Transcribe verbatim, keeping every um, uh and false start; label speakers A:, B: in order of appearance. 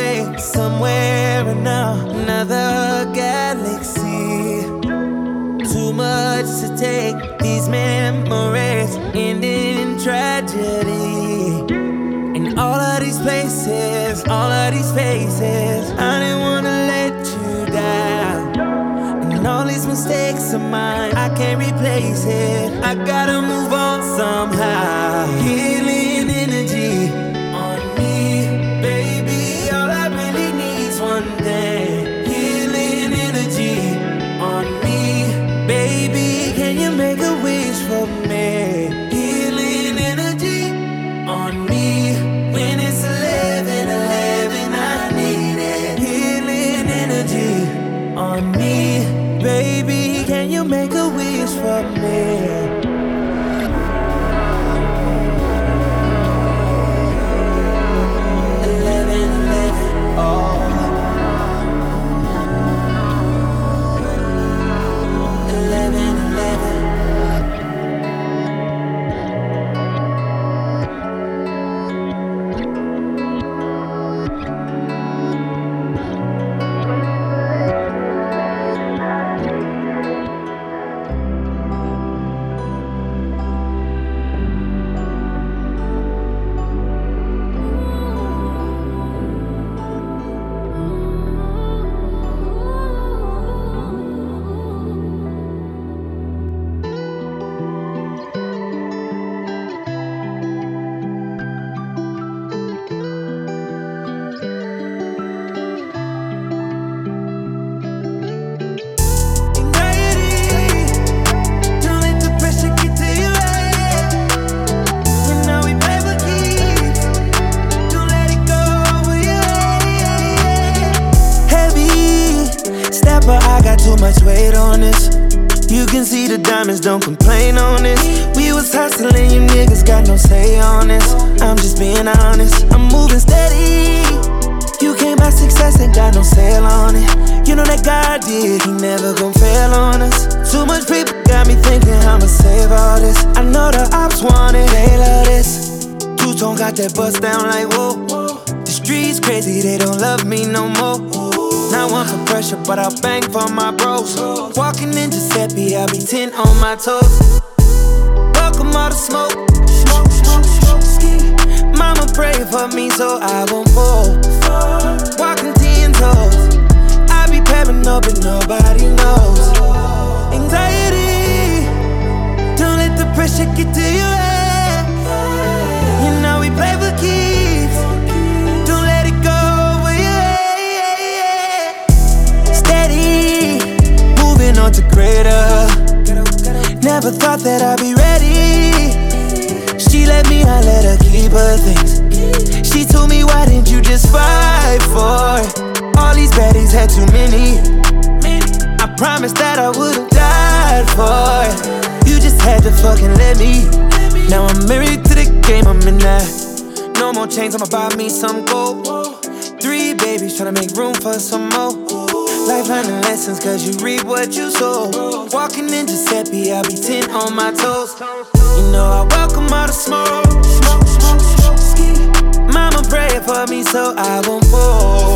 A: away somewhere in another galaxy. Too much to take, these memories end in tragedy. In all of these places, all of these faces, I didn't wanna let you down. And all these mistakes of mine, I can't replace it. I gotta move on somehow. Healing energy on me, baby. All I really need's one thing. Healing energy on me, baby. Can you make a wish for me? Healing energy on me. When it's eleven eleven, I need it. Healing energy on me, baby. Can you make a wish for me? Too much weight on this. You can see the diamonds, don't complain on this. We was hustling, you niggas got no say on this. I'm just being honest, I'm moving steady. You can't buy success, ain't got no sale on it. You know that God did, he never gon' fail on us. Too much people got me thinking I'ma save all this. I know the ops want it, they love this. Two-tone got that bust down like whoa. The streets crazy, they don't love me no more. Not one for pressure, but I'll bang for my bros. Walking in Giuseppe, I'll be ten on my toes. Welcome all the smoke. Mama pray for me so I won't fall. Walking ten toes. I be pairing up but nobody knows. Anxiety, don't let the pressure get to your head. You know we play for keeps. Don't let it go. On to greater. Never thought that I'd be ready. She let me, I let her keep her things. She told me, why didn't you just fight for it? All these baddies had too many. I promised that I would've died for it. You just had to fucking let me. Now I'm married to the game, I'm in that. No more chains, I'ma buy me some gold. Three babies, tryna make room for some more. Life learning lessons, cause you reap what you sow. Walking in Giuseppe, I'll be ten on my toes. You know I welcome all the smoke. Mama pray for me so I won't fall.